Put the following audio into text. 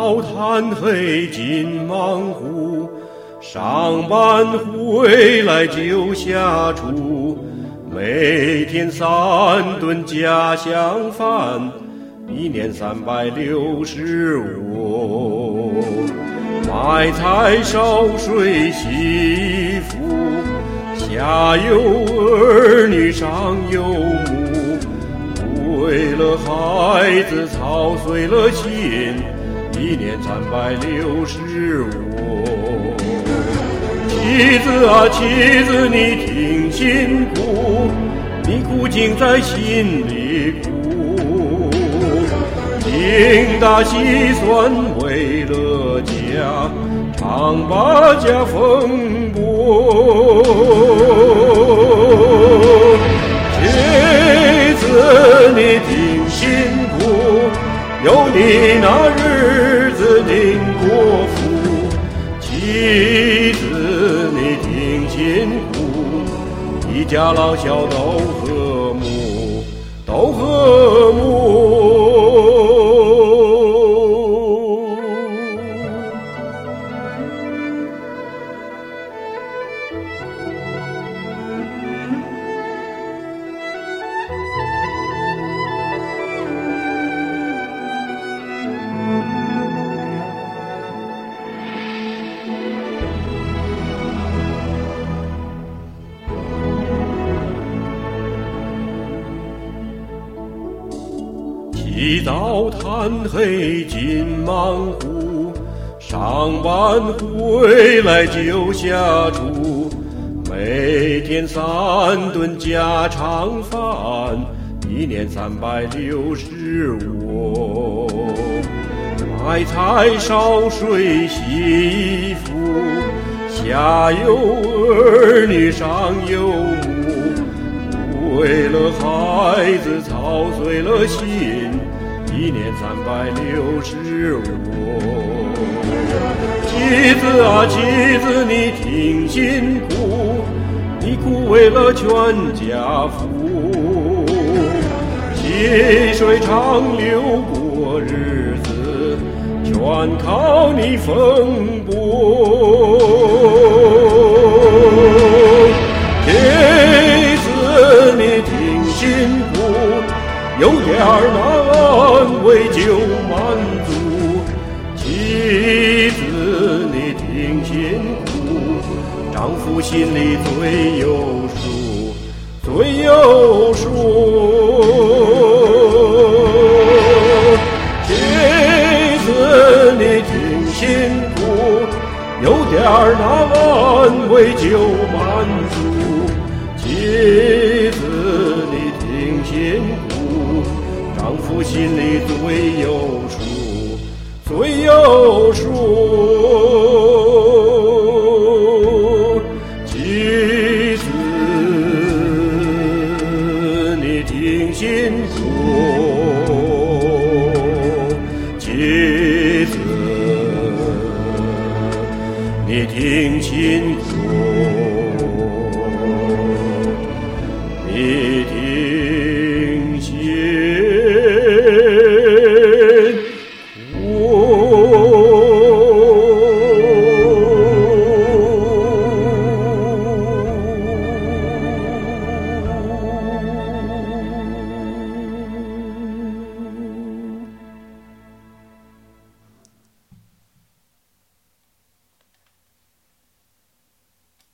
早贪黑尽忙乎，上班回来就下厨，每天3顿家乡饭，1年365。买菜烧水洗衣服，下有儿女上有母，为了孩子操碎了心，1年365。妻子啊妻子，你挺辛苦，你苦尽在心里苦，精打细算为了家，常把家风波。妻子你挺辛苦，有你那日子定国富。妻子你挺辛苦，一家老小都和睦，都和睦。起早贪黑尽忙乎，上班回来就下厨，每天3顿家常饭，1年365。买菜烧水洗衣服，下有儿女上有母，为了孩子操碎了心，1年365。妻子啊妻子，你挺辛苦，你苦为了全家福，细水长流过日子，全靠你风波。妻子你挺辛苦，有点难为就满足，妻子你挺辛苦，丈夫心里最有数，最有数。妻子你挺辛苦，有点难为就满足，妻子你挺辛苦，丈夫心里最有数，最有数。妻子你挺辛苦，妻子你挺辛苦。